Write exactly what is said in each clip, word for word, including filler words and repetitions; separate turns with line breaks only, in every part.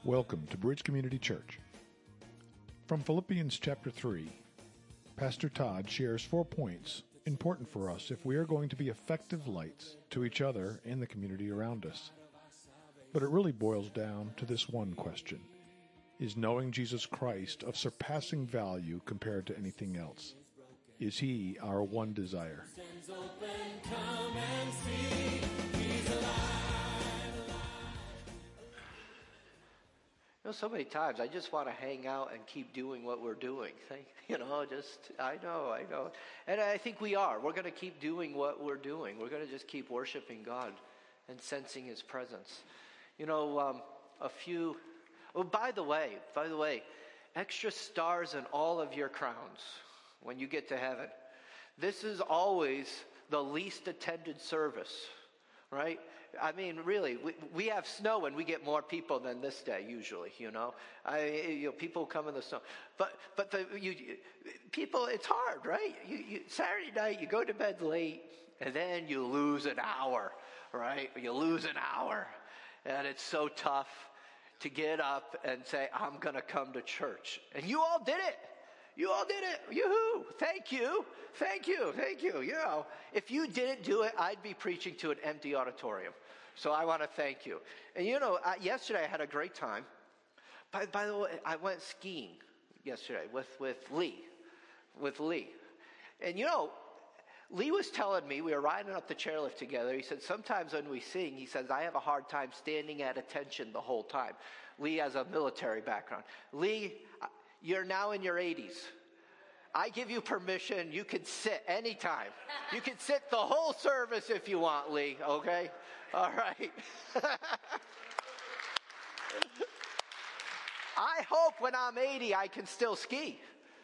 Welcome to Bridge Community Church. From Philippians chapter three, Pastor Todd shares four points important for us if we are going to be effective lights to each other and the community around us. But it really boils down to this one question: is knowing Jesus Christ of surpassing value compared to anything else? Is He our one desire?
You know, so many times I just want to hang out and keep doing what we're doing. You know, just, I know, I know. And I think we are. We're going to keep doing what we're doing. We're going to just keep worshiping God and sensing His presence. You know, um, a few, oh, by the way, by the way, extra stars in all of your crowns when you get to heaven. This is always the least attended service. Right? I mean, really, we, we have snow and we get more people than this day usually, you know. I, you know, people come in the snow. But but the you, people, it's hard, right? You, you, Saturday night, you go to bed late, and then you lose an hour, right? You lose an hour. And it's so tough to get up and say, I'm going to come to church. And you all did it. You all did it. Yoo-hoo. Thank you. Thank you. Thank you. You know, if you didn't do it, I'd be preaching to an empty auditorium. So I want to thank you. And you know, uh, yesterday I had a great time. By, by the way, I went skiing yesterday with, with Lee. With Lee. And you know, Lee was telling me, we were riding up the chairlift together. He said, sometimes when we sing, he says, I have a hard time standing at attention the whole time. Lee has a military background. Lee, you're now in your eighties. I give you permission. You can sit anytime. You can sit the whole service if you want, Lee. Okay? All right. I hope when I'm eighty, I can still ski.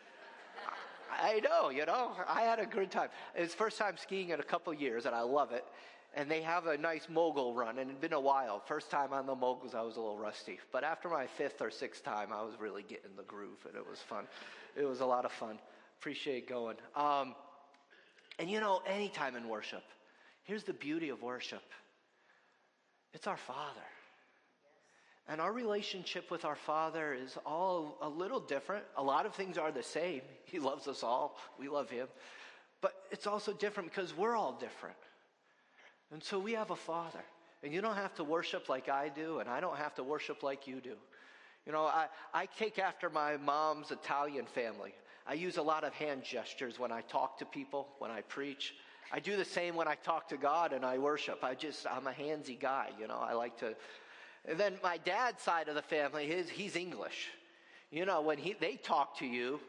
I know, you know. I had a good time. It's first time skiing in a couple years, and I love it. And they have a nice mogul run, and it's been a while. First time on the moguls, I was a little rusty. But after my fifth or sixth time, I was really getting the groove, and it was fun. It was a lot of fun. Appreciate going. Um, and you know, anytime in worship, here's the beauty of worship. It's our Father. And our relationship with our Father is all a little different. A lot of things are the same. He loves us all. We love Him. But it's also different because we're all different. And so we have a Father. And you don't have to worship like I do, and I don't have to worship like you do. You know, I, I take after my mom's Italian family. I use a lot of hand gestures when I talk to people, when I preach. I do the same when I talk to God and I worship. I just, I'm a handsy guy, you know. I like to. And then my dad's side of the family, his, he's English. You know, when he they talk to you,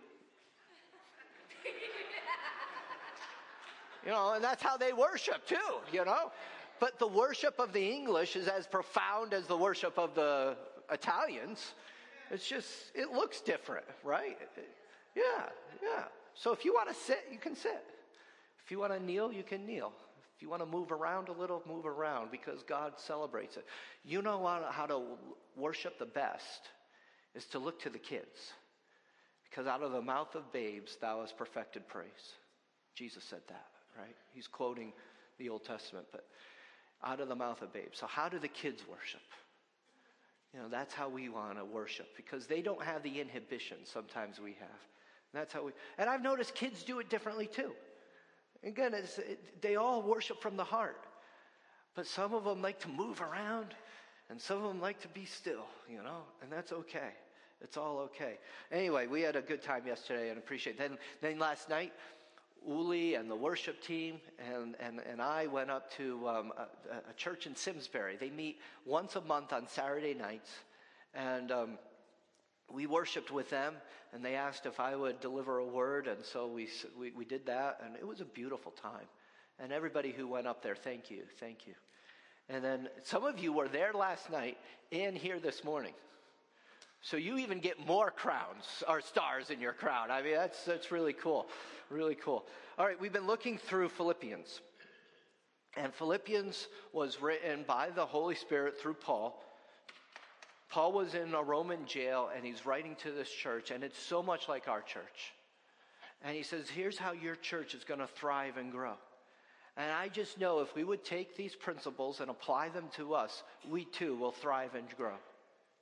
you know, and that's how they worship too, you know. But the worship of the English is as profound as the worship of the Italians. It's just, it looks different, right? Yeah, yeah. So if you want to sit, you can sit. If you want to kneel, you can kneel. If you want to move around a little, move around, because God celebrates it. You know how to worship the best is to look to the kids. Because out of the mouth of babes, thou hast perfected praise. Jesus said that, right? He's quoting the Old Testament, but out of the mouth of babes. So how do the kids worship? You know, that's how we want to worship, because they don't have the inhibition sometimes we have. And that's how we, and I've noticed kids do it differently too. Again, it's, it, they all worship from the heart. But some of them like to move around, and some of them like to be still, you know, and that's okay. It's all okay. Anyway, we had a good time yesterday and appreciate it. Then, then last night, Uli and the worship team and, and, and I went up to um, a, a church in Simsbury. They meet once a month on Saturday nights. And um, we worshiped with them, and they asked if I would deliver a word. And so we, we, we did that, and it was a beautiful time. And everybody who went up there, thank you, thank you. And then some of you were there last night and here this morning. So you even get more crowns or stars in your crown. I mean, that's that's really cool. Really cool. All right, we've been looking through Philippians. And Philippians was written by the Holy Spirit through Paul. Paul was in a Roman jail, and he's writing to this church, and it's so much like our church. And he says, here's how your church is going to thrive and grow. And I just know if we would take these principles and apply them to us, we too will thrive and grow.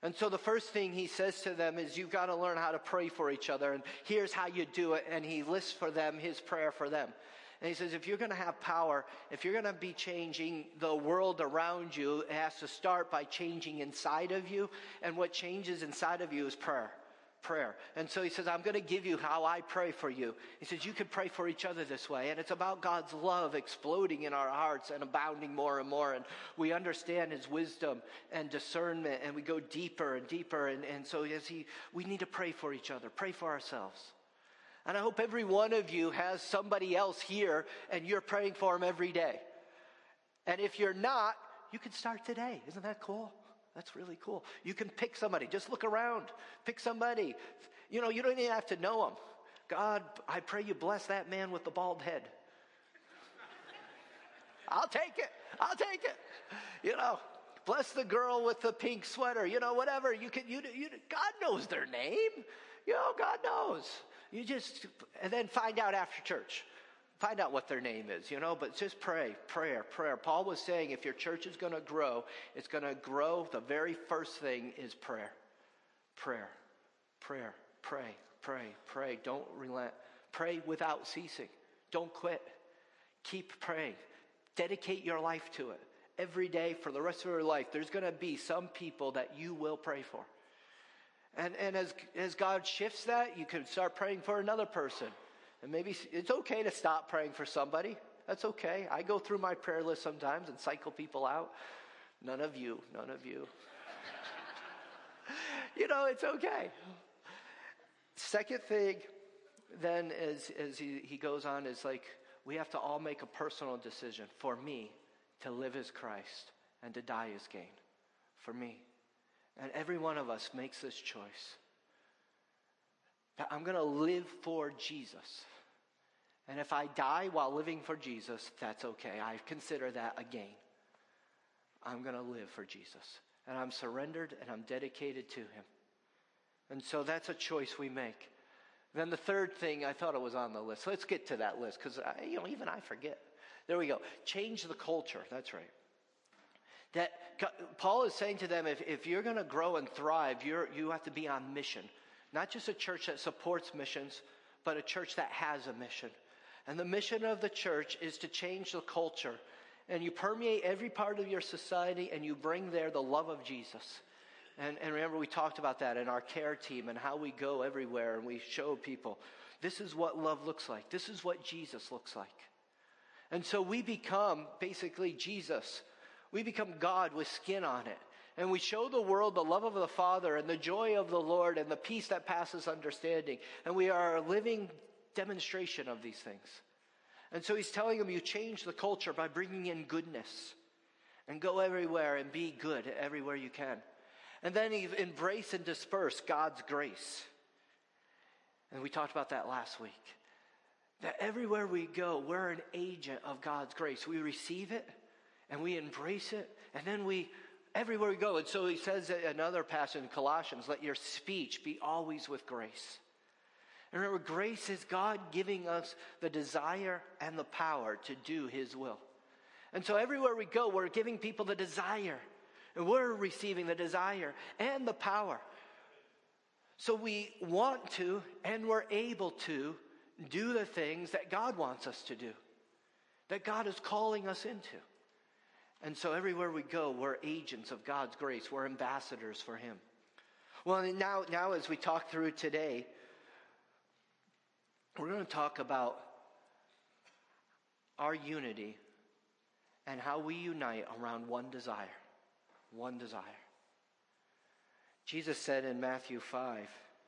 And so the first thing he says to them is, you've got to learn how to pray for each other. And here's how you do it. And he lists for them his prayer for them. And he says, if you're going to have power, if you're going to be changing the world around you, it has to start by changing inside of you. And what changes inside of you is prayer. Prayer. And so he says, I'm going to give you how I pray for you. He says, you can pray for each other this way. And it's about God's love exploding in our hearts and abounding more and more. And we understand his wisdom and discernment, and we go deeper and deeper. And, and so as he, we need to pray for each other, pray for ourselves. And I hope every one of you has somebody else here and you're praying for them every day. And if you're not, you can start today. Isn't that cool? That's really cool. You can pick somebody. Just look around. Pick somebody. You know, you don't even have to know them. God, I pray you bless that man with the bald head. I'll take it. I'll take it. You know, bless the girl with the pink sweater. You know, whatever. You can. You, you. God knows their name. You know, God knows. You just, and then find out after church. Find out what their name is, you know, but just pray, prayer, prayer. Paul was saying if your church is going to grow, it's going to grow. The very first thing is prayer. Prayer, prayer, pray, pray, pray. Don't relent. Pray without ceasing. Don't quit. Keep praying. Dedicate your life to it. Every day for the rest of your life, there's going to be some people that you will pray for. And, and as, as God shifts that, you can start praying for another person. And maybe it's okay to stop praying for somebody. That's okay. I go through my prayer list sometimes and cycle people out. None of you, none of you. You know, it's okay. Second thing then as, as he, he goes on is like, we have to all make a personal decision. For me, to live as Christ and to die as gain. For me. And every one of us makes this choice. That I'm going to live for Jesus. And if I die while living for Jesus, that's okay. I consider that a gain. I'm going to live for Jesus. And I'm surrendered and I'm dedicated to him. And so that's a choice we make. Then the third thing, I thought it was on the list. Let's get to that list because, you know, even I forget. There we go. Change the culture. That's right. That Paul is saying to them, if, if you're going to grow and thrive, you're, you have to be on mission. Not just a church that supports missions, but a church that has a mission. And the mission of the church is to change the culture. And you permeate every part of your society and you bring there the love of Jesus. And, and remember, we talked about that in our care team and how we go everywhere and we show people, this is what love looks like. This is what Jesus looks like. And so we become basically Jesus. We become God with skin on it. And we show the world the love of the Father and the joy of the Lord and the peace that passes understanding. And we are a living demonstration of these things. And so he's telling them, you change the culture by bringing in goodness. And go everywhere and be good everywhere you can. And then he embrace and disperse God's grace. And we talked about that last week. That everywhere we go, we're an agent of God's grace. We receive it and we embrace it. And then we... everywhere we go. And so he says in another passage in Colossians, let your speech be always with grace. And remember, grace is God giving us the desire and the power to do his will. And so everywhere we go, we're giving people the desire. And we're receiving the desire and the power. So we want to and we're able to do the things that God wants us to do. That God is calling us into. And so everywhere we go, we're agents of God's grace. We're ambassadors for him. Well, now, now as we talk through today, we're going to talk about our unity and how we unite around one desire. One desire. Jesus said in Matthew five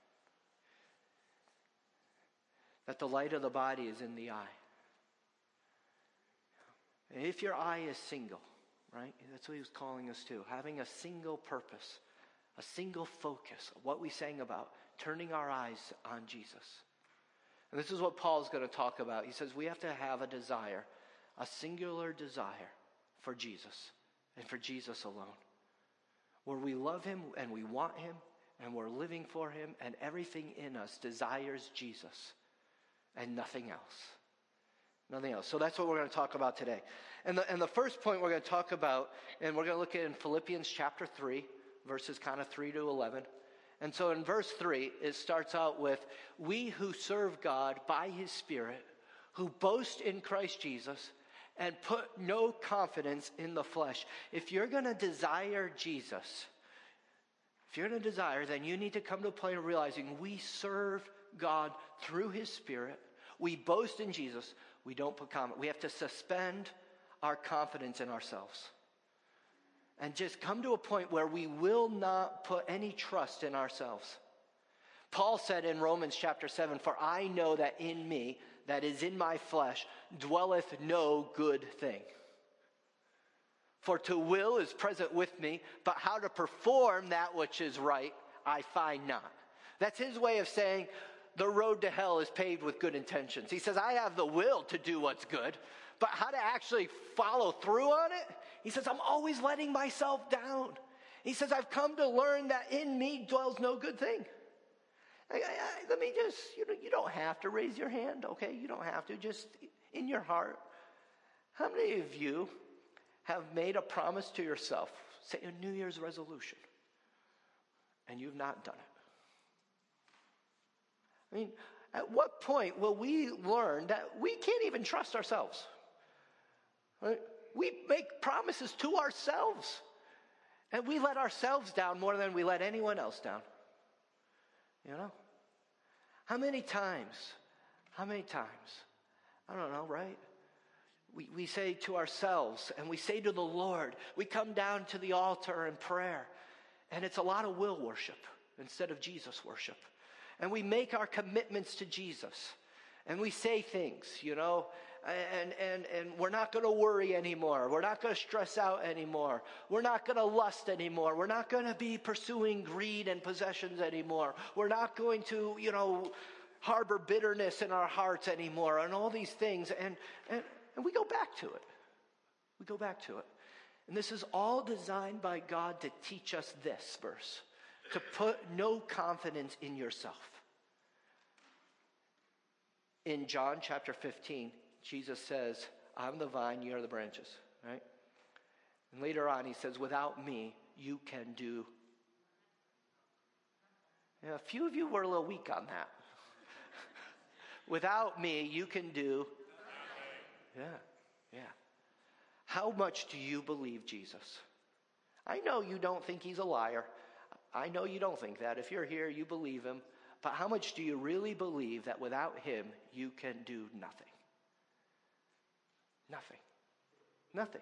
that the light of the body is in the eye. And if your eye is single, right? That's what he was calling us to. Having a single purpose, a single focus. What we sang about, turning our eyes on Jesus. And this is what Paul's going to talk about. He says we have to have a desire, a singular desire for Jesus and for Jesus alone. Where we love him and we want him and we're living for him and everything in us desires Jesus and nothing else. Nothing else. So that's what we're going to talk about today. And the, and the first point we're going to talk about, and we're going to look at in Philippians chapter three, verses kind of three to eleven. And so in verse three, it starts out with, we who serve God by his Spirit, who boast in Christ Jesus, and put no confidence in the flesh. If you're going to desire Jesus, if you're going to desire, then you need to come to a point of realizing we serve God through his Spirit. We boast in Jesus. We don't put confidence. We have to suspend our confidence in ourselves. And just come to a point where we will not put any trust in ourselves. Paul said in Romans chapter seven, for I know that in me, that is in my flesh, dwelleth no good thing. For to will is present with me, but how to perform that which is right, I find not. That's his way of saying the road to hell is paved with good intentions. He says, I have the will to do what's good, but how to actually follow through on it? He says, I'm always letting myself down. He says, I've come to learn that in me dwells no good thing. I, I, I, let me just, you know, you don't have to raise your hand, okay? You don't have to. Just in your heart. How many of you have made a promise to yourself, say a New Year's resolution, and you've not done it? I mean, at what point will we learn that we can't even trust ourselves? Right? We make promises to ourselves, and we let ourselves down more than we let anyone else down. You know? How many times, how many times, I don't know, right? We, we say to ourselves, and we say to the Lord, we come down to the altar in prayer, and it's a lot of will worship instead of Jesus worship. And we make our commitments to Jesus, and we say things, you know, and and and we're not going to worry anymore. We're not going to stress out anymore. We're not going to lust anymore. We're not going to be pursuing greed and possessions anymore. We're not going to, you know, harbor bitterness in our hearts anymore, and all these things. And and and we go back to it. We go back to it. And this is all designed by God to teach us this verse, to put no confidence in yourself. In John chapter fifteen, Jesus says, I'm the vine, you are the branches, right? And later on he says, without me, you can do. You know, a few of you were a little weak on that. Without me, you can do. Yeah, yeah. How much do you believe Jesus? I know you don't think he's a liar. I know you don't think that. If you're here, you believe him. But how much do you really believe that without him, you can do nothing? Nothing. Nothing.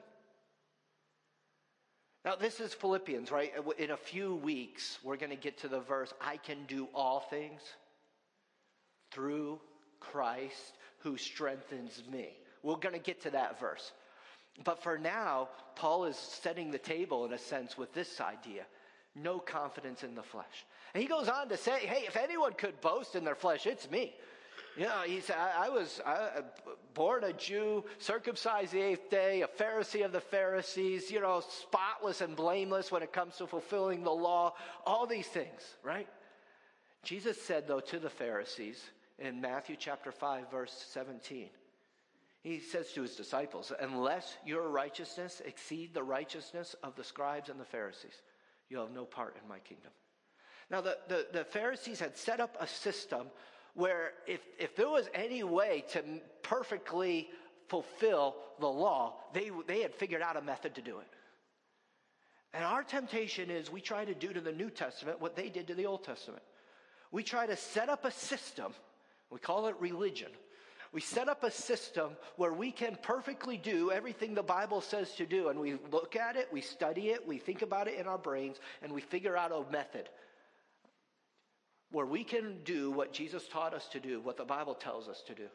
Now, this is Philippians, right? In a few weeks, we're going to get to the verse, I can do all things through Christ who strengthens me. We're going to get to that verse. But for now, Paul is setting the table, in a sense, with this idea. No confidence in the flesh. And he goes on to say, hey, if anyone could boast in their flesh, it's me. You know, he said, I, I was I, born a Jew, circumcised the eighth day, a Pharisee of the Pharisees, you know, spotless and blameless when it comes to fulfilling the law, all these things, right? Jesus said, though, to the Pharisees in Matthew chapter five, verse seventeen, he says to his disciples, unless your righteousness exceed the righteousness of the scribes and the Pharisees, you'll have no part in my kingdom. Now, the, the, the Pharisees had set up a system where if, if there was any way to perfectly fulfill the law, they, they had figured out a method to do it. And our temptation is we try to do to the New Testament what they did to the Old Testament. We try to set up a system, we call it religion. We set up a system where we can perfectly do everything the Bible says to do. And we look at it, we study it, we think about it in our brains, and we figure out a method where we can do what Jesus taught us to do, what the Bible tells us to do.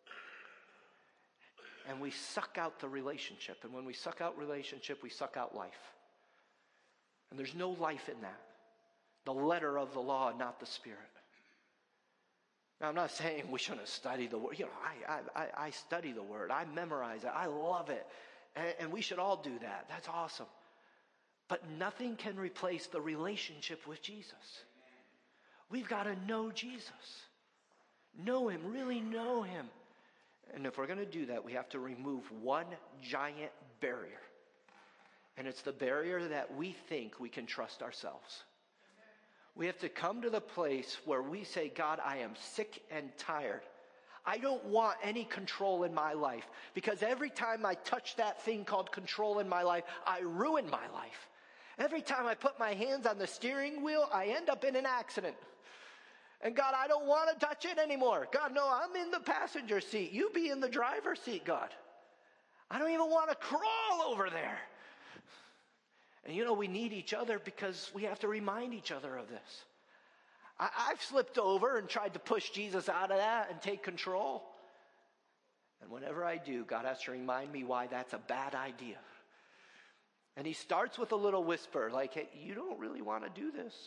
And we suck out the relationship. And when we suck out relationship, we suck out life. And there's no life in that. The letter of the law, not the spirit. Now, I'm not saying we shouldn't study the word. You know, I, I, I study the word. I memorize it. I love it. And, and we should all do that. That's awesome. But nothing can replace the relationship with Jesus. We've got to know Jesus. Know him. Really know him. And if we're going to do that, we have to remove one giant barrier. And it's the barrier that we think we can trust ourselves. We have to come to the place where we say, God, I am sick and tired. I don't want any control in my life, because every time I touch that thing called control in my life, I ruin my life. Every time I put my hands on the steering wheel, I end up in an accident. And God, I don't want to touch it anymore. God, no, I'm in the passenger seat. You be in the driver's seat, God. I don't even want to crawl over there. And you know, we need each other because we have to remind each other of this. I, I've slipped over and tried to push Jesus out of that and take control. And whenever I do, God has to remind me why that's a bad idea. And he starts with a little whisper, like, hey, you don't really want to do this.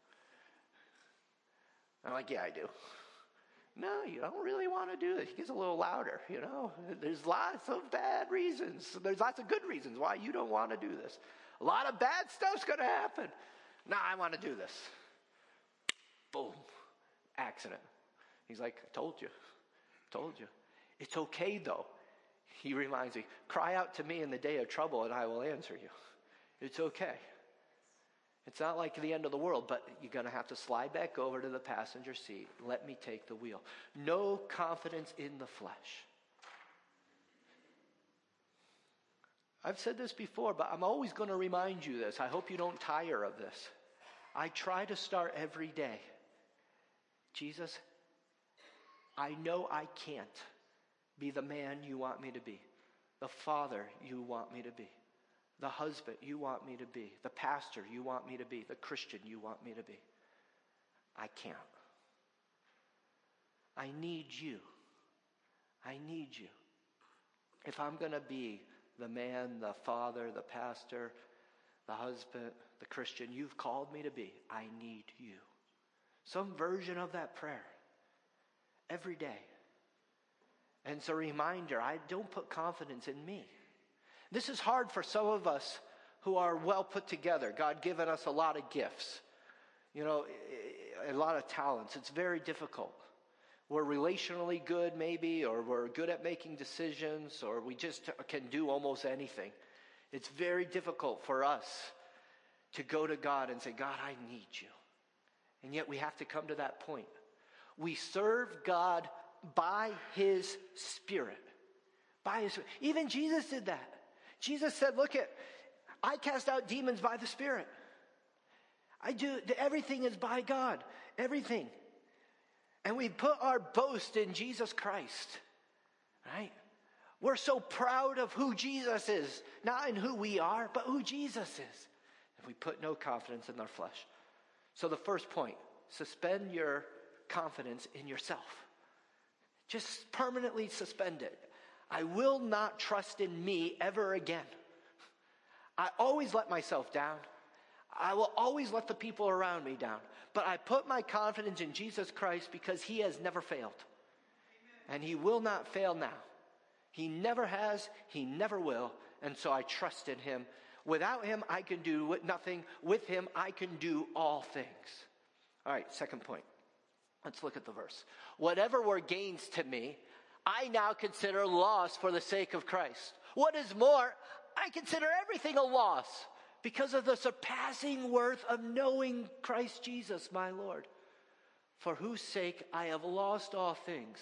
I'm like, yeah, I do. No, you don't really want to do it. He gets a little louder, you know. There's lots of bad reasons. There's lots of good reasons why you don't want to do this. A lot of bad stuff's going to happen. No, I want to do this. Boom. Accident. He's like, I told you. Told you. It's okay, though. He reminds me, cry out to me in the day of trouble and I will answer you. It's okay. It's not like the end of the world, but you're going to have to slide back over to the passenger seat. Let me take the wheel. No confidence in the flesh. I've said this before, but I'm always going to remind you this. I hope you don't tire of this. I try to start every day. Jesus, I know I can't be the man you want me to be, the father you want me to be, the husband you want me to be, the pastor you want me to be, the Christian you want me to be. I can't. I need you. I need you. If I'm going to be the man, the father, the pastor, the husband, the Christian you've called me to be, I need you. Some version of that prayer every day. And it's a reminder, I don't put confidence in me. This is hard for some of us who are well put together. God given us a lot of gifts, you know, a lot of talents. It's very difficult. We're relationally good maybe, or we're good at making decisions, or we just can do almost anything. It's very difficult for us to go to God and say, God, I need you. And yet we have to come to that point. We serve God by his Spirit. By his Spirit. Even Jesus did that. Jesus said, look at, I cast out demons by the Spirit. I do, everything is by God. Everything. And we put our boast in Jesus Christ. Right? We're so proud of who Jesus is. Not in who we are, but who Jesus is. And we put no confidence in our flesh. So the first point, suspend your confidence in yourself. Just permanently suspend it. I will not trust in me ever again. I always let myself down. I will always let the people around me down. But I put my confidence in Jesus Christ because he has never failed. And he will not fail now. He never has. He never will. And so I trust in him. Without him, I can do nothing. With him, I can do all things. All right, second point. Let's look at the verse. Whatever were gains to me, I now consider loss for the sake of Christ. What is more, I consider everything a loss because of the surpassing worth of knowing Christ Jesus, my Lord, for whose sake I have lost all things.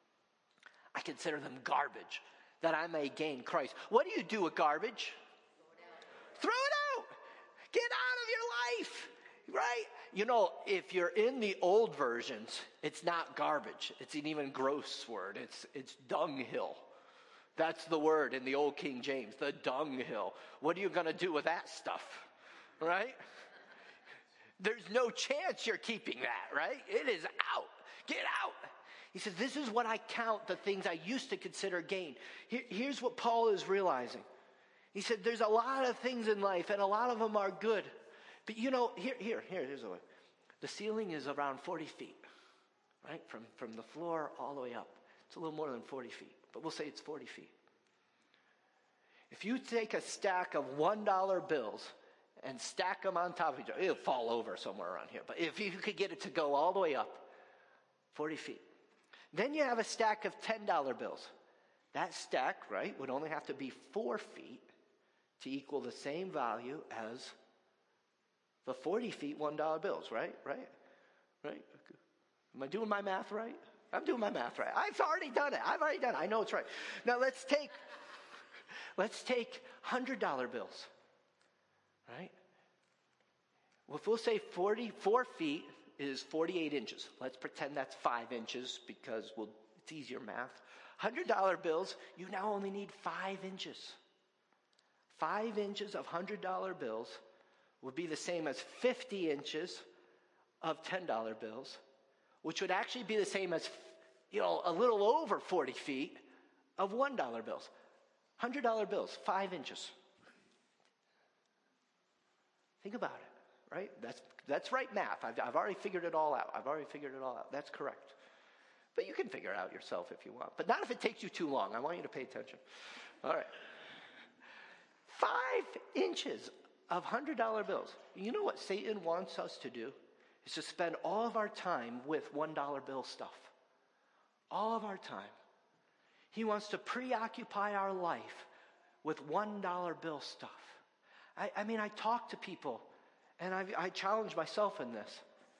I consider them garbage, that I may gain Christ. What do you do with garbage? Throw it out. Get out of your life, right? You know, if you're in the old versions, it's not garbage. It's an even gross word. It's it's dunghill. That's the word in the old King James, the dunghill. What are you going to do with that stuff, right? There's no chance you're keeping that, right? It is out. Get out. He says, this is what I count the things I used to consider gain. Here, here's what Paul is realizing. He said, there's a lot of things in life, and a lot of them are good. But you know, here, here, here, here's the way. The ceiling is around forty feet, right? From, from the floor all the way up. It's a little more than forty feet, but we'll say it's forty feet. If you take a stack of one dollar bills and stack them on top of each other, it'll fall over somewhere around here. But if you could get it to go all the way up, forty feet. Then you have a stack of ten dollar bills. That stack, right, would only have to be four feet to equal the same value as the forty feet one dollar bills, right? Right? Right? Am I doing my math right? I'm doing my math right. I've already done it. I've already done it. I know it's right. Now let's take, let's take one hundred dollar bills, right? Well, if we'll say forty-four feet is forty-eight inches. Let's pretend that's five inches because we'll, it's easier math. one hundred dollar bills, you now only need five inches. Five inches of one hundred dollar bills would be the same as fifty inches of ten dollar bills, which would actually be the same as, you know, a little over forty feet of one dollar bills. one hundred dollar bills, five inches. Think about it, right? That's that's right math. I've, I've already figured it all out. I've already figured it all out. That's correct. But you can figure it out yourself if you want. But not if it takes you too long. I want you to pay attention. All right. Five inches of one hundred dollar bills. You know what Satan wants us to do? Is to spend all of our time with one dollar bill stuff. All of our time. He wants to preoccupy our life with one dollar bill stuff. I, I mean, I talk to people, and I, I challenge myself in this.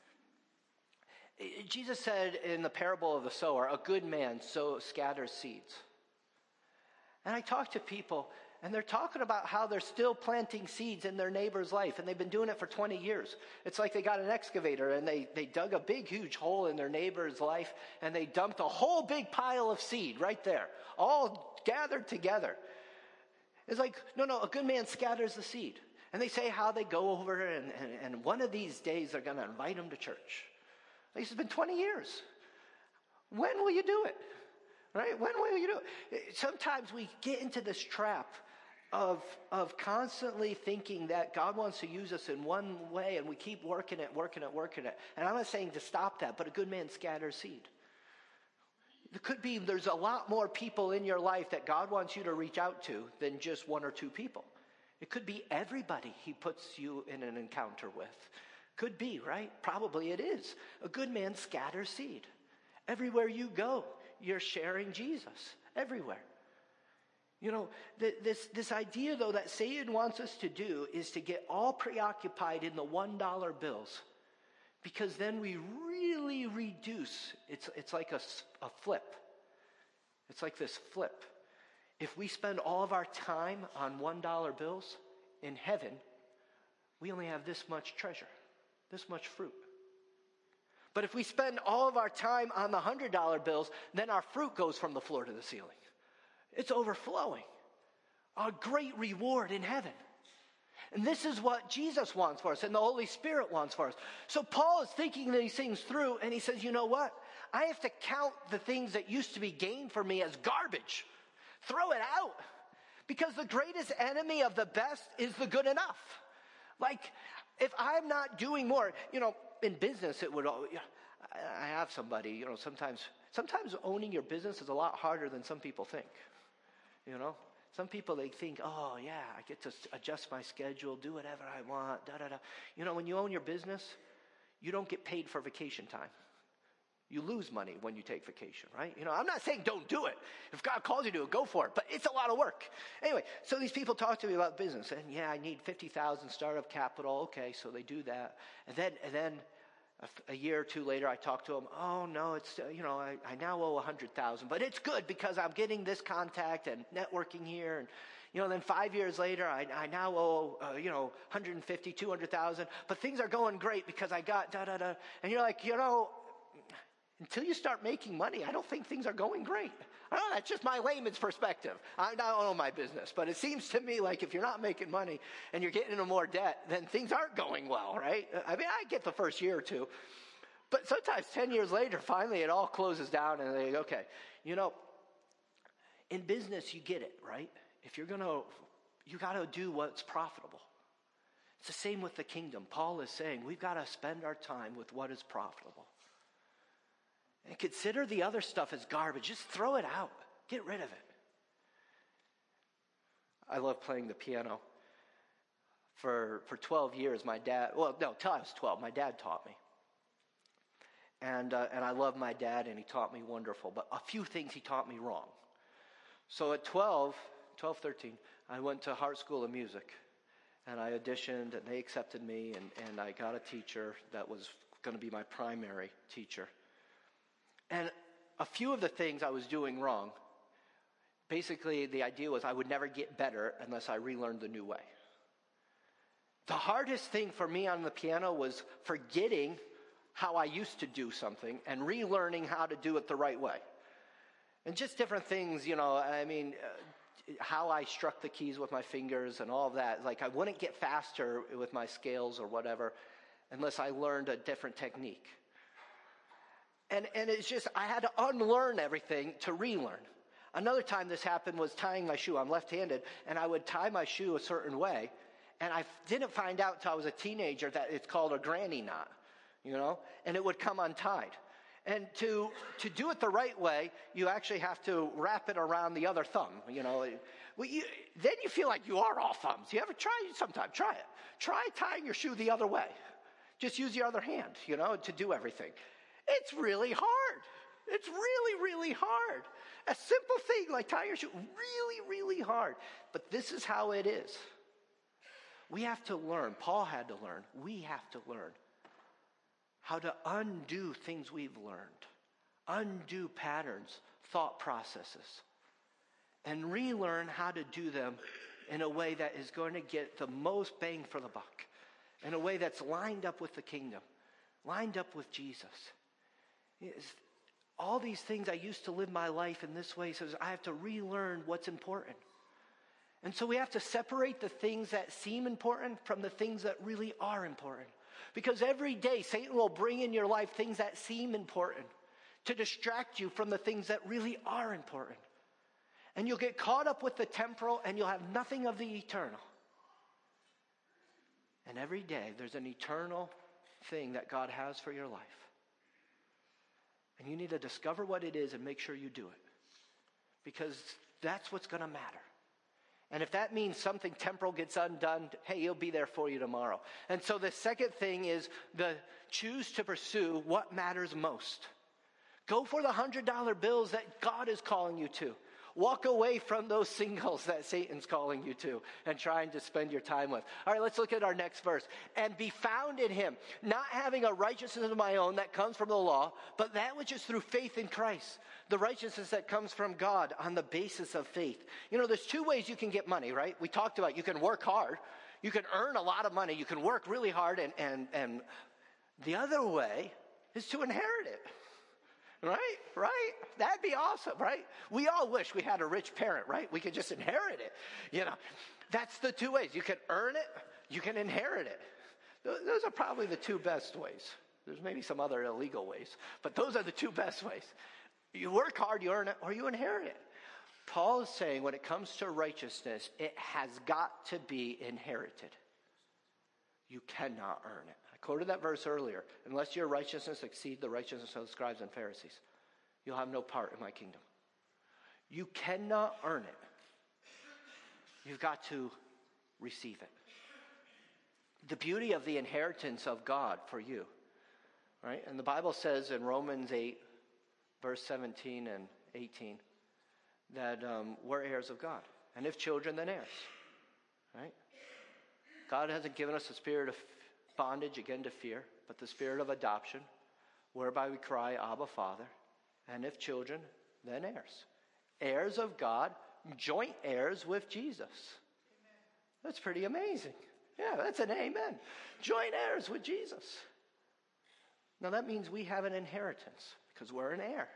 Jesus said in the parable of the sower, a good man sow, scatters seeds. And I talk to people, and they're talking about how they're still planting seeds in their neighbor's life, and they've been doing it for twenty years. It's like they got an excavator, and they, they dug a big, huge hole in their neighbor's life, and they dumped a whole big pile of seed right there, all gathered together. It's like, no, no, a good man scatters the seed. And they say how they go over, and, and, and one of these days they're going to invite them to church. It's been twenty years. When will you do it? Right? When will you do it? Sometimes we get into this trap of, of constantly thinking that God wants to use us in one way, and we keep working it, working it, working it. And I'm not saying to stop that, but a good man scatters seed. It could be there's a lot more people in your life that God wants you to reach out to than just one or two people. It could be everybody he puts you in an encounter with. Could be, right? Probably it is. A good man scatters seed. Everywhere you go, you're sharing Jesus. Everywhere. You know, th- this, this idea, though, that Satan wants us to do is to get all preoccupied in the one dollar bills. Because then we really reduce. It's, it's like a, a flip. It's like this flip. If we spend all of our time on one dollar bills, in heaven, we only have this much treasure. This much fruit. But if we spend all of our time on the one hundred dollar bills, then our fruit goes from the floor to the ceiling. It's overflowing. A great reward in heaven. And this is what Jesus wants for us, and the Holy Spirit wants for us. So Paul is thinking these things through, and he says, you know what? I have to count the things that used to be gain for me as garbage. Throw it out. Because the greatest enemy of the best is the good enough. Like, if I'm not doing more, you know, in business, it would, I have somebody, you know, sometimes, sometimes owning your business is a lot harder than some people think, you know. Some people, they think, oh, yeah, I get to adjust my schedule, do whatever I want, da-da-da. You know, when you own your business, you don't get paid for vacation time. You lose money when you take vacation, right? You know, I'm not saying don't do it. If God calls you to it, go for it. But it's a lot of work. Anyway, so these people talk to me about business. And, yeah, I need fifty thousand dollars startup capital. Okay, so they do that. And then and then a, a year or two later, I talk to them. Oh, no, it's, uh, you know, I, I now owe one hundred thousand dollars. But it's good because I'm getting this contact and networking here. And, you know, then five years later, I, I now owe, uh, you know, one hundred fifty thousand dollars, two hundred thousand dollars. But things are going great because I got da-da-da. And you're like, you know, until you start making money, I don't think things are going great. I don't know, that's just my layman's perspective. I don't own my business, but it seems to me like if you're not making money and you're getting into more debt, then things aren't going well, right? I mean, I get the first year or two, but sometimes ten years later, finally it all closes down and they go, okay, you know, in business you get it, right? If you're going to, you got to do what's profitable. It's the same with the kingdom. Paul is saying we've got to spend our time with what is profitable. And consider the other stuff as garbage. Just throw it out. Get rid of it. I love playing the piano. For for twelve years, my dad, well, no, till I was twelve, my dad taught me. And, uh, and I love my dad, and he taught me wonderful. But a few things he taught me wrong. So at twelve, twelve, thirteen, I went to Hart School of Music. And I auditioned, and they accepted me, and, and I got a teacher that was going to be my primary teacher. And a few of the things I was doing wrong, basically the idea was I would never get better unless I relearned the new way. The hardest thing for me on the piano was forgetting how I used to do something and relearning how to do it the right way. And just different things, you know, I mean... Uh, how I struck the keys with my fingers and all of that. Like I wouldn't get faster with my scales or whatever unless I learned a different technique. And and it's just, I had to unlearn everything to relearn. Another time this happened was tying my shoe. I'm left-handed, and I would tie my shoe a certain way, and I didn't find out until I was a teenager that it's called a granny knot, you know, and it would come untied. And to to do it the right way, you actually have to wrap it around the other thumb. You know, well, you, then you feel like you are all thumbs. You ever try it sometime? Try it. Try tying your shoe the other way. Just use your other hand, you know, to do everything. It's really hard. It's really, really hard. A simple thing like tying your shoe, really, really hard. But this is how it is. We have to learn. Paul had to learn. We have to learn how to undo things we've learned, undo patterns, thought processes, and relearn how to do them in a way that is going to get the most bang for the buck, in a way that's lined up with the kingdom, lined up with Jesus. It's, all these things I used to live my life in this way, so I have to relearn what's important. And so we have to separate the things that seem important from the things that really are important. Because every day Satan will bring in your life things that seem important to distract you from the things that really are important. And you'll get caught up with the temporal and you'll have nothing of the eternal. And every day there's an eternal thing that God has for your life. And you need to discover what it is and make sure you do it. Because that's what's going to matter. And if that means something temporal gets undone, hey, he'll be there for you tomorrow. And so the second thing is the choose to pursue what matters most. Go for the one hundred dollar bills that God is calling you to. Walk away from those singles that Satan's calling you to and trying to spend your time with. All right, let's look at our next verse. And be found in him, not having a righteousness of my own that comes from the law, but that which is through faith in Christ. The righteousness that comes from God on the basis of faith. You know, there's two ways you can get money, right? We talked about you can work hard. You can earn a lot of money. You can work really hard. And, and, and the other way is to inherit it. Right? Right? That'd be awesome, right? We all wish we had a rich parent, right? We could just inherit it. You know, that's the two ways. You can earn it. You can inherit it. Those are probably the two best ways. There's maybe some other illegal ways, but those are the two best ways. You work hard, you earn it, or you inherit it. Paul is saying when it comes to righteousness, it has got to be inherited. You cannot earn it. I quoted that verse earlier. Unless your righteousness exceed the righteousness of the scribes and Pharisees, you'll have no part in my kingdom. You cannot earn it. You've got to receive it. The beauty of the inheritance of God for you, right? And the Bible says in Romans eight, verse seventeen and eighteen, that um, we're heirs of God. And if children, then heirs, right? God hasn't given us a spirit of bondage, again, to fear, but the spirit of adoption, whereby we cry, Abba, Father. And if children, then heirs. Heirs of God, joint heirs with Jesus. Amen. That's pretty amazing. Yeah, that's an amen. Joint heirs with Jesus. Now that means we have an inheritance because we're an heir.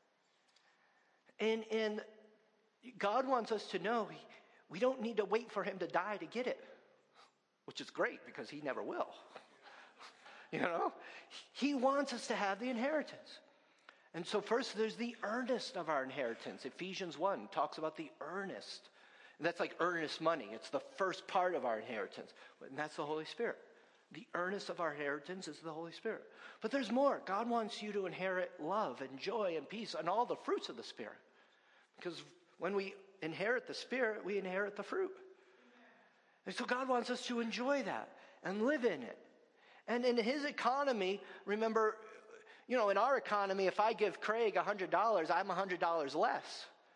And, and God wants us to know we don't need to wait for him to die to get it. Which is great because he never will. You know? He wants us to have the inheritance. And so first there's the earnest of our inheritance. Ephesians one talks about the earnest. And that's like earnest money. It's the first part of our inheritance. And that's the Holy Spirit. The earnest of our inheritance is the Holy Spirit. But there's more. God wants you to inherit love and joy and peace and all the fruits of the Spirit. Because when we inherit the Spirit, we inherit the fruit. And so God wants us to enjoy that and live in it. And in his economy, remember, you know, in our economy, if I give Craig one hundred dollars, I'm one hundred dollars less.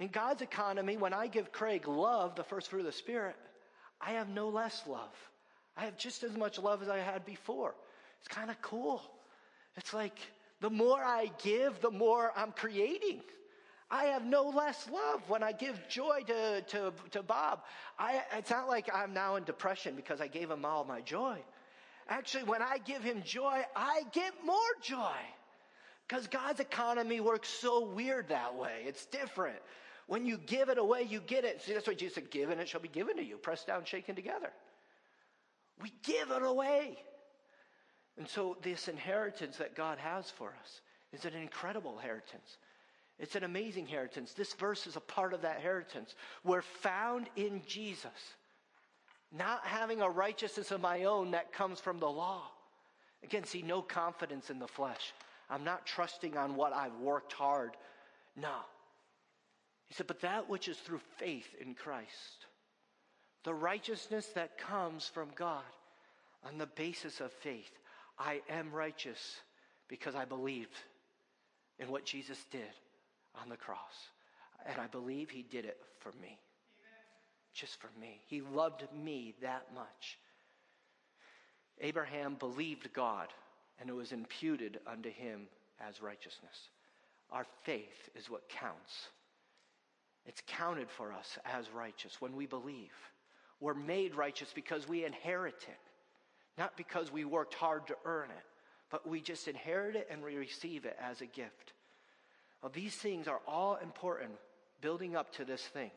In God's economy, when I give Craig love, the first fruit of the Spirit, I have no less love. I have just as much love as I had before. It's kind of cool. It's like the more I give, the more I'm creating. I have no less love when I give joy to, to, to Bob. I, it's not like I'm now in depression because I gave him all my joy. Actually, when I give him joy, I get more joy. Because God's economy works so weird that way. It's different. When you give it away, you get it. See, that's what Jesus said, give and it shall be given to you. Pressed down, shaken together. We give it away. And so this inheritance that God has for us is an incredible inheritance. It's an amazing inheritance. This verse is a part of that inheritance. We're found in Jesus. Not having a righteousness of my own that comes from the law. Again, see, no confidence in the flesh. I'm not trusting on what I've worked hard. No. He said, but that which is through faith in Christ. The righteousness that comes from God on the basis of faith. I am righteous because I believed in what Jesus did on the cross. And I believe he did it for me. Amen. Just for me. He loved me that much. Abraham believed God, and it was imputed unto him as righteousness. Our faith is what counts. It's counted for us as righteous when we believe. We're made righteous because we inherit it. Not because we worked hard to earn it, but we just inherit it and we receive it as a gift. Well, these things are all important building up to this thing.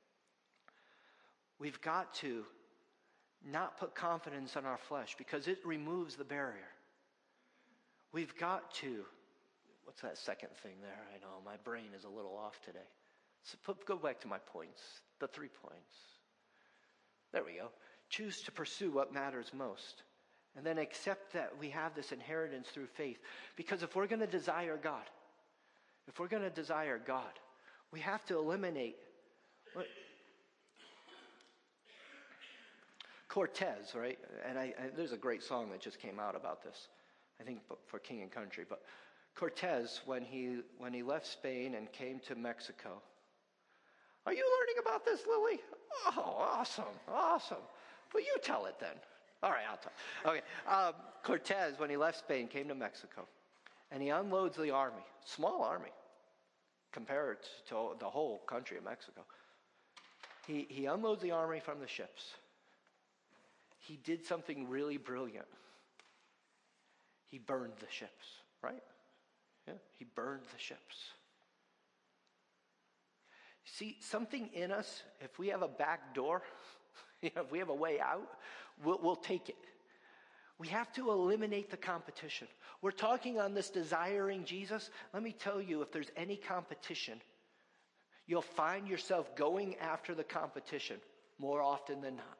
We've got to not put confidence in our flesh because it removes the barrier. We've got to, what's that second thing there? I know my brain is a little off today. So put, go back to my points, the three points. There we go. Choose to pursue what matters most. And then accept that we have this inheritance through faith. Because if we're going to desire God, if we're going to desire God, we have to eliminate what, Cortez, right? And I, I, there's a great song that just came out about this, I think for King and Country. But Cortez, when he when he left Spain and came to Mexico. Are you learning about this, Lily? Oh, awesome, awesome. Well, you tell it then. All right, I'll tell. Okay, um, Cortez, when he left Spain, came to Mexico. And he unloads the army, small army, compared to the whole country of Mexico. He, he unloads the army from the ships. He did something really brilliant. He burned the ships, right? Yeah, he burned the ships. See, something in us, if we have a back door, you know, if we have a way out, we'll, we'll take it. We have to eliminate the competition. We're talking on this desiring Jesus. Let me tell you, if there's any competition, you'll find yourself going after the competition more often than not.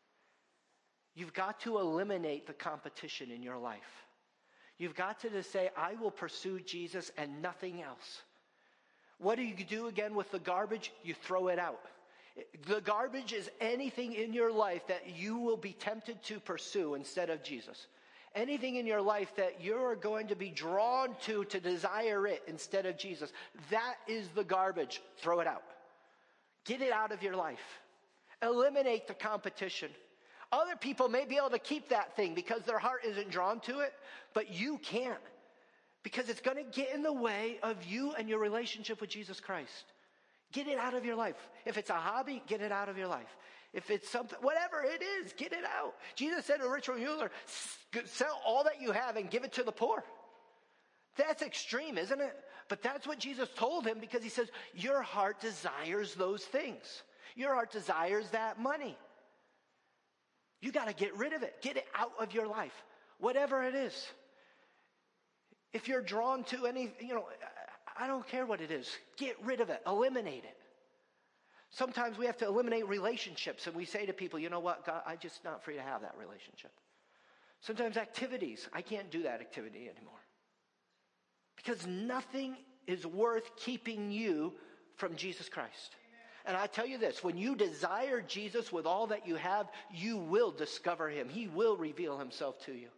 You've got to eliminate the competition in your life. You've got to just say, I will pursue Jesus and nothing else. What do you do again with the garbage? You throw it out. The garbage is anything in your life that you will be tempted to pursue instead of Jesus. Anything in your life that you're going to be drawn to to desire it instead of Jesus. That is the garbage. Throw it out. Get it out of your life. Eliminate the competition. Other people may be able to keep that thing because their heart isn't drawn to it, but you can't. Because it's going to get in the way of you and your relationship with Jesus Christ. Get it out of your life. If it's a hobby, get it out of your life. If it's something, whatever it is, get it out. Jesus said to a rich ruler, sell all that you have and give it to the poor. That's extreme, isn't it? But that's what Jesus told him because he says, your heart desires those things. Your heart desires that money. You got to get rid of it. Get it out of your life. Whatever it is. If you're drawn to any, you know, I don't care what it is. Get rid of it. Eliminate it. Sometimes we have to eliminate relationships and we say to people, you know what, God, I'm just not free to have that relationship. Sometimes activities, I can't do that activity anymore. Because nothing is worth keeping you from Jesus Christ. And I tell you this, when you desire Jesus with all that you have, you will discover him. He will reveal himself to you.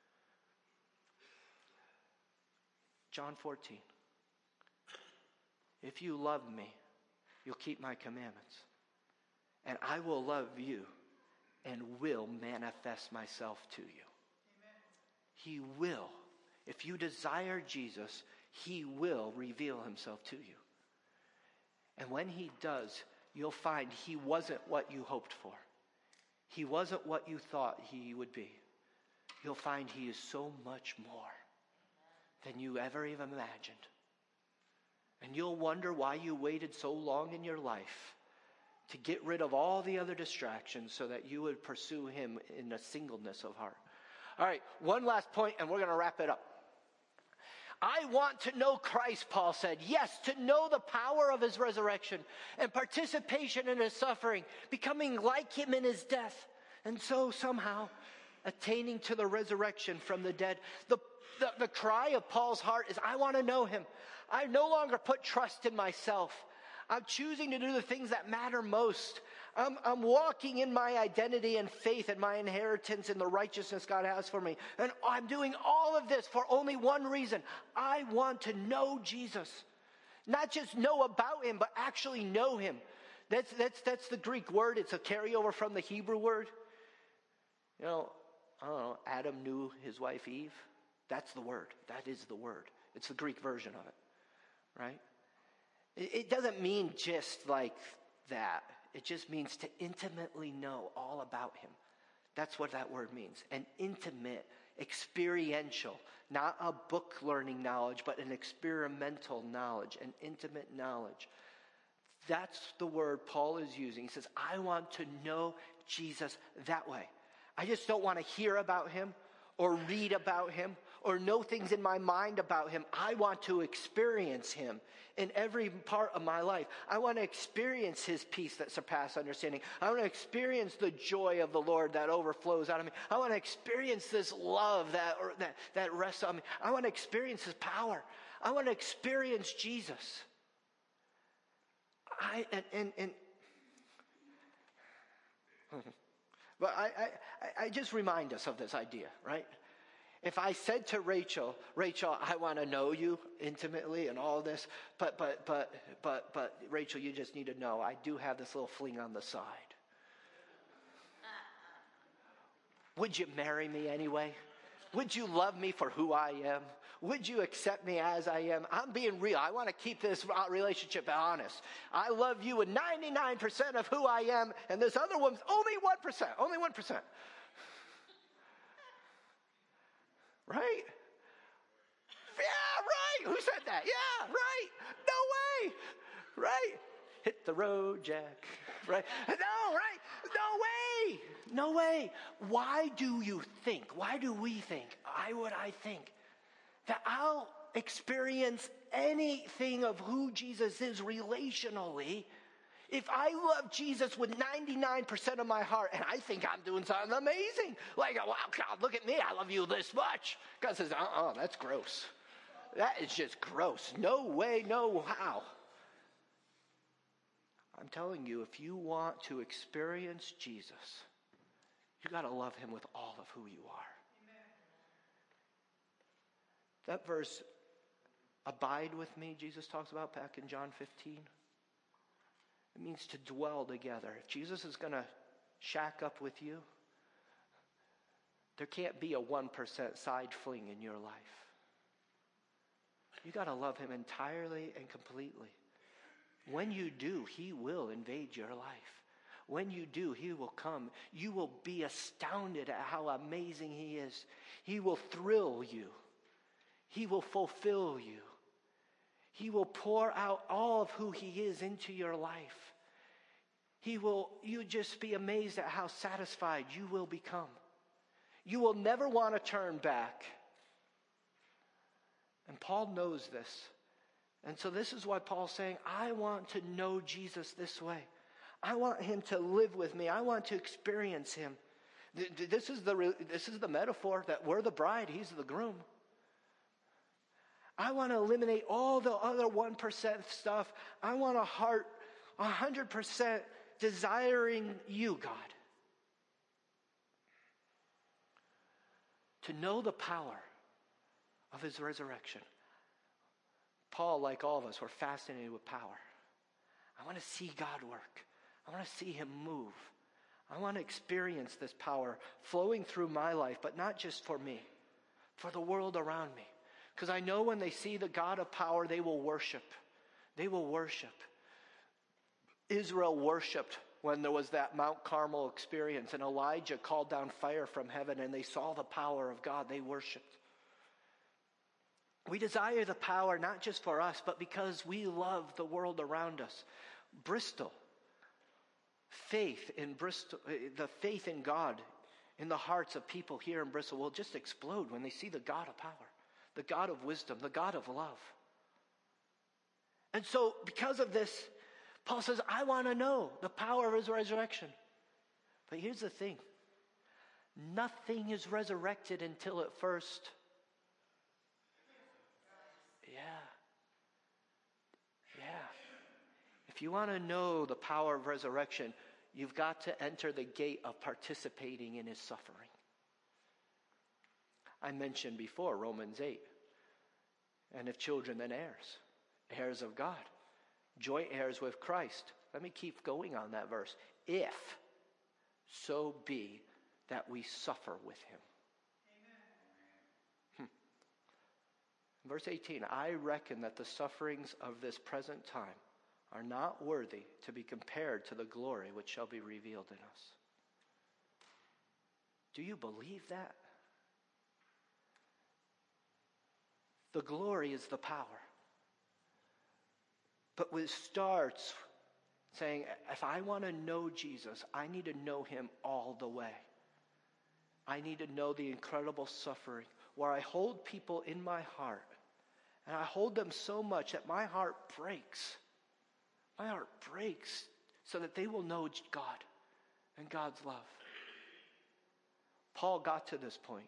John fourteen. if you love me, you'll keep my commandments. And I will love you and will manifest myself to you. Amen. He will. If you desire Jesus, he will reveal himself to you. And when he does, you'll find he wasn't what you hoped for. He wasn't what you thought he would be. You'll find he is so much more than you ever even imagined. And you'll wonder why you waited so long in your life to get rid of all the other distractions so that you would pursue him in a singleness of heart. All right, one last point and we're going to wrap it up. I want to know Christ, Paul said. Yes, to know the power of his resurrection and participation in his suffering, becoming like him in his death, and so somehow attaining to the resurrection from the dead. The, the, the cry of Paul's heart is, I want to know him. I no longer put trust in myself. I'm choosing to do the things that matter most. I'm, I'm walking in my identity and faith and my inheritance in the righteousness God has for me. And I'm doing all of this for only one reason. I want to know Jesus. Not just know about him, but actually know him. That's, that's, that's the Greek word. It's a carryover from the Hebrew word. You know, I don't know, Adam knew his wife Eve. That's the word. That is the word. It's the Greek version of it. Right? It doesn't mean just like that. It just means to intimately know all about him. That's what that word means. An intimate, experiential, not a book learning knowledge, but an experimental knowledge, an intimate knowledge. That's the word Paul is using. He says, I want to know Jesus that way. I just don't want to hear about him or read about him or know things in my mind about him. I want to experience him in every part of my life. I want to experience his peace that surpasses understanding. I want to experience the joy of the Lord that overflows out of me. I want to experience this love that, or that, that rests on me. I want to experience his power. I want to experience Jesus. I, and, and, and but I, I, I just remind us of this idea, right? If I said to Rachel, Rachel, I want to know you intimately and all this, but, but, but, but, but, Rachel, you just need to know, I do have this little fling on the side. Would you marry me anyway? Would you love me for who I am? Would you accept me as I am? I'm being real. I want to keep this relationship honest. I love you with ninety-nine percent of who I am, and this other woman's only one percent. Only one percent. Right? Yeah, right. Who said that? Yeah, right. No way. Right? Hit the road, Jack. Right? No, right? No way. No way. Why do you think? Why do we think? Why would I think that I'll experience anything of who Jesus is relationally if I love Jesus with ninety-nine percent of my heart and I think I'm doing something amazing? Like, wow, God, look at me. I love you this much. God says, uh-uh, that's gross. That is just gross. No way, no how. I'm telling you, if you want to experience Jesus, you got to love him with all of who you are. Amen. That verse, abide with me, Jesus talks about back in John fifteen. It means to dwell together. If Jesus is going to shack up with you, there can't be a one percent side fling in your life. You got to love him entirely and completely. When you do, he will invade your life. When you do, he will come. You will be astounded at how amazing he is. He will thrill you. He will fulfill you. He will pour out all of who he is into your life. He will, you just be amazed at how satisfied you will become. You will never want to turn back. And Paul knows this. And so this is why Paul's saying, I want to know Jesus this way. I want him to live with me. I want to experience him. This is the, this is the metaphor that we're the bride, he's the groom. I want to eliminate all the other one percent stuff. I want a heart one hundred percent desiring you, God. To know the power of his resurrection. Paul, like all of us, were fascinated with power. I want to see God work. I want to see him move. I want to experience this power flowing through my life, but not just for me, for the world around me. Because I know when they see the God of power, they will worship. They will worship. Israel worshiped when there was that Mount Carmel experience, and Elijah called down fire from heaven, and they saw the power of God. They worshiped. We desire the power not just for us, but because we love the world around us. Bristol, faith in Bristol, the faith in God in the hearts of people here in Bristol will just explode when they see the God of power, the God of wisdom, the God of love. And so because of this, Paul says, I want to know the power of his resurrection. But here's the thing. Nothing is resurrected until it first. Yeah. Yeah. If you want to know the power of resurrection, you've got to enter the gate of participating in his suffering. I mentioned before Romans eight. And if children, then heirs. Heirs of God. Joint heirs with Christ. Let me keep going on that verse. If so be that we suffer with him. Hmm. Verse eighteen, I reckon that the sufferings of this present time are not worthy to be compared to the glory which shall be revealed in us. Do you believe that? The glory is the power. But it starts saying, if I want to know Jesus, I need to know him all the way. I need to know the incredible suffering where I hold people in my heart. And I hold them so much that my heart breaks. My heart breaks so that they will know God and God's love. Paul got to this point.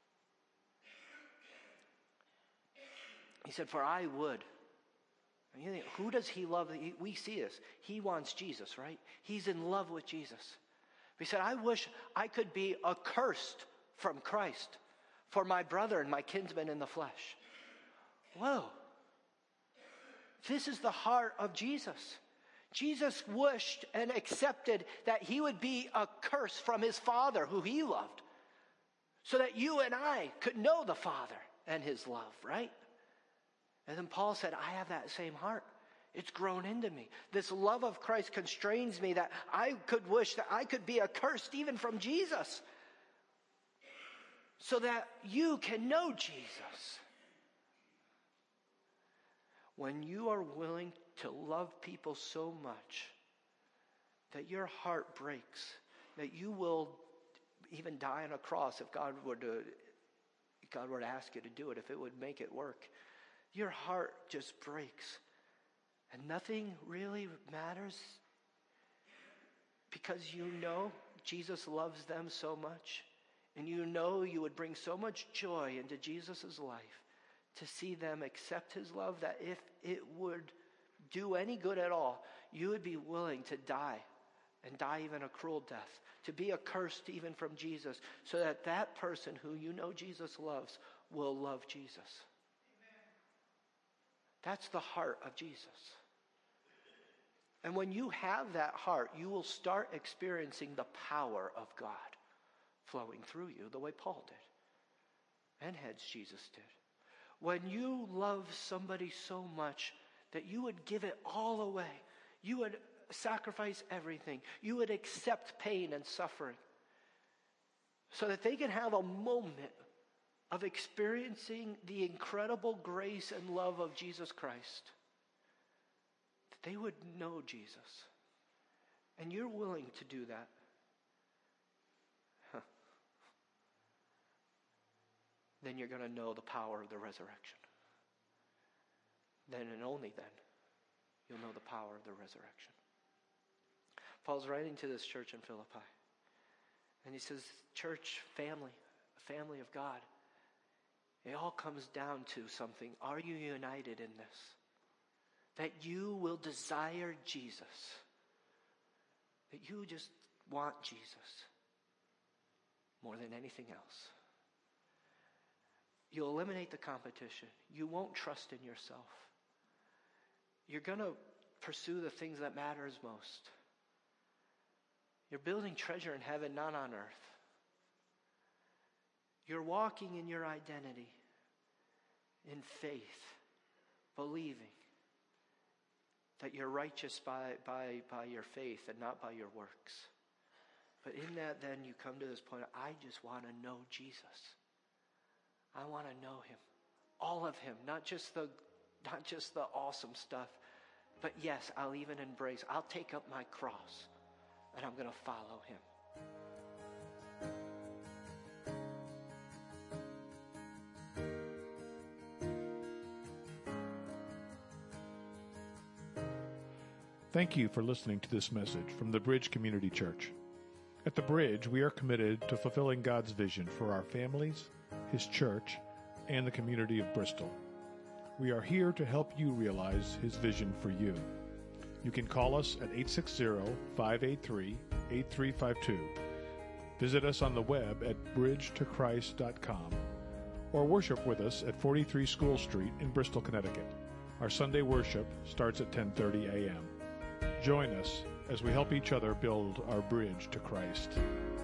He said, for I would. And you think, who does he love? We see this. He wants Jesus, right? He's in love with Jesus. He said, I wish I could be accursed from Christ for my brother and my kinsman in the flesh. Whoa. This is the heart of Jesus. Jesus wished and accepted that he would be accursed from his Father, who he loved, so that you and I could know the Father and his love, right? And then Paul said, I have that same heart. It's grown into me. This love of Christ constrains me that I could wish that I could be accursed even from Jesus, so that you can know Jesus. When you are willing to love people so much that your heart breaks, that you will even die on a cross if God were to, if God were to ask you to do it, if it would make it work. Your heart just breaks. And nothing really matters because you know Jesus loves them so much. And you know you would bring so much joy into Jesus' life to see them accept his love that if it would do any good at all, you would be willing to die and die even a cruel death, to be accursed even from Jesus, so that that person who you know Jesus loves will love Jesus. That's the heart of Jesus. And when you have that heart, you will start experiencing the power of God flowing through you the way Paul did and heads Jesus did. When you love somebody so much that you would give it all away, you would sacrifice everything, you would accept pain and suffering so that they can have a moment of experiencing the incredible grace and love of Jesus Christ, that they would know Jesus. And you're willing to do that. Huh. Then you're going to know the power of the resurrection. Then and only then, you'll know the power of the resurrection. Paul's writing to this church in Philippi. And he says, church, family, a family of God. It all comes down to something. Are you united in this? That you will desire Jesus. That you just want Jesus more than anything else. You'll eliminate the competition. You won't trust in yourself. you're going to pursue the things that matters most. You're building treasure in heaven, not on earth. You're walking in your identity in faith, believing that you're righteous by, by, by your faith and not by your works. But in that, then you come to this point, I just want to know Jesus. I want to know him. All of him, not just the not just the awesome stuff, but yes, I'll even embrace, I'll take up my cross and I'm going to follow him.
Thank you for listening to this message from the Bridge Community Church. At the Bridge, we are committed to fulfilling God's vision for our families, his church, and the community of Bristol. We are here to help you realize his vision for you. You can call us at eight six zero, five eight three, eight three five two. Visit us on the web at bridge to christ dot com or worship with us at forty-three School Street in Bristol, Connecticut. Our Sunday worship starts at ten thirty a.m. Join us as we help each other build our bridge to Christ.